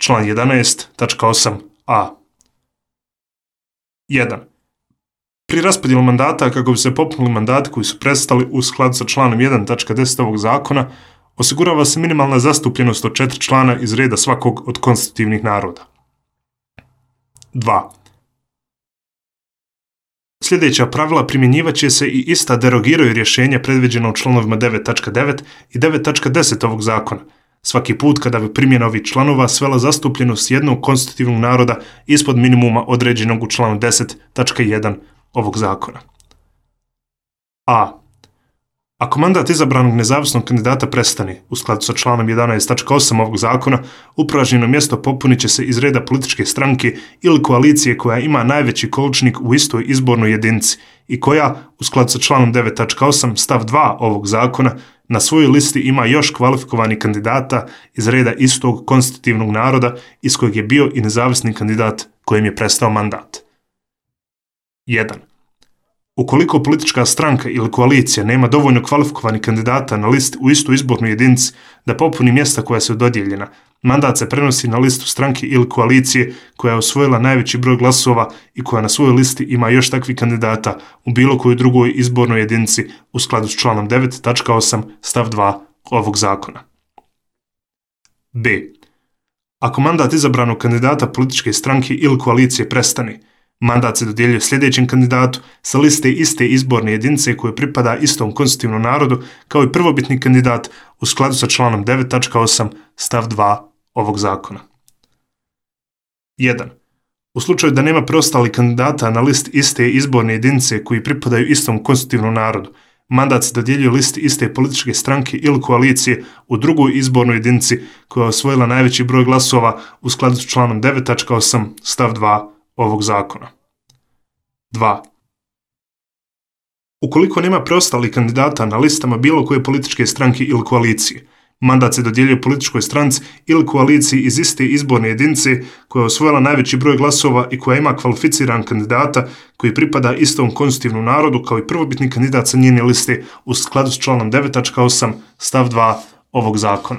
član 11.8a. 1. Pri raspodjelu mandata, kako bi se popunili mandati koji su prestali u skladu sa članom 1.10 ovog zakona, osigurava se minimalna zastupljenost od 4 člana iz reda svakog od konstitutivnih naroda. 2. Sljedeća pravila primjenjivat će se i ista derogiraju rješenja predviđena u članovima 9.9 i 9.10 ovog zakona, svaki put kada bi primjena ovih članova svela zastupljenost jednog konstitutivnog naroda ispod minimuma određenog u članu 10.1 ovog zakona. A. Ako mandat izabranog nezavisnog kandidata prestane, u skladu sa članom 11.8 ovog zakona, upražnjeno mjesto popunit će se iz reda političke stranke ili koalicije koja ima najveći količnik u istoj izbornoj jedinici i koja, u skladu sa članom 9.8 stav 2 ovog zakona, na svojoj listi ima još kvalifikovanih kandidata iz reda istog konstitutivnog naroda iz kojeg je bio i nezavisni kandidat kojem je prestao mandat. 1. Ukoliko politička stranka ili koalicija nema dovoljno kvalifikovanih kandidata na listi u istoj izbornoj jedinici da popuni mjesta koja su dodijeljena, mandat se prenosi na listu stranke ili koalicije koja je osvojila najveći broj glasova i koja na svojoj listi ima još takvih kandidata u bilo kojoj drugoj izbornoj jedinici u skladu s članom 9.8 stav 2 ovog zakona. B. Ako mandat izabranog kandidata političke stranke ili koalicije prestane, mandat se dodjeljuje sljedećem kandidatu sa liste iste izborne jedinice koje pripada istom konstitutivnom narodu kao i prvobitni kandidat u skladu sa članom 9.8 stav 2 ovog zakona. 1. U slučaju da nema preostalih kandidata na listi iste izborne jedinice koji pripadaju istom konstitutivnom narodu, mandat se dodjeljuje listi iste političke stranke ili koalicije u drugoj izbornoj jedinici koja je osvojila najveći broj glasova u skladu s članom 9.8 stav 2 ovog zakona. 2. Ukoliko nema preostalih kandidata na listama bilo koje političke stranke ili koalicije, mandat se dodjeljuje političkoj stranci ili koaliciji iz iste izborne jedinice koja je osvojila najveći broj glasova i koja ima kvalificiran kandidata koji pripada istom konstitutivnom narodu kao i prvobitni kandidat sa njene liste u skladu s članom 9.8 stav 2 ovog zakona.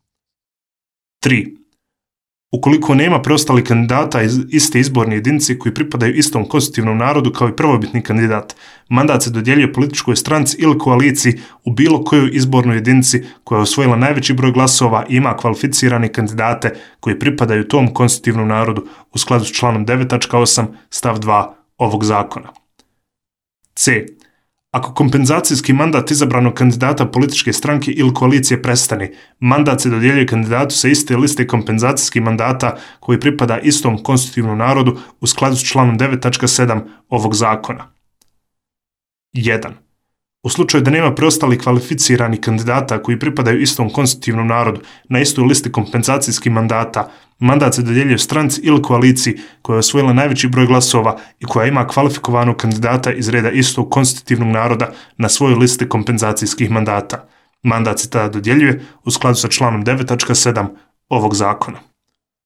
3. Ukoliko nema preostalih kandidata iz iste izborne jedinice koji pripadaju istom konstitutivnom narodu kao i prvobitni kandidat, mandat se dodjeljuje političkoj stranci ili koaliciji u bilo kojoj izbornoj jedinici koja je osvojila najveći broj glasova i ima kvalificirane kandidate koji pripadaju tom konstitutivnom narodu u skladu s članom 9.8 stav 2 ovog zakona. C. Ako kompenzacijski mandat izabranog kandidata političke stranke ili koalicije prestane, mandat se dodjeljuje kandidatu sa iste liste kompenzacijskih mandata koji pripada istom konstitutivnom narodu u skladu s članom 9.7 ovog zakona. 1. U slučaju da nema preostalih kvalificiranih kandidata koji pripadaju istom konstitutivnom narodu na istoj listi kompenzacijskih mandata, mandat se dodjeljuje stranci ili koaliciji koja je osvojila najveći broj glasova i koja ima kvalifikovanog kandidata iz reda istog konstitutivnog naroda na svojoj listi kompenzacijskih mandata. Mandat se tada dodjeljuje u skladu sa članom 9.7 ovog zakona.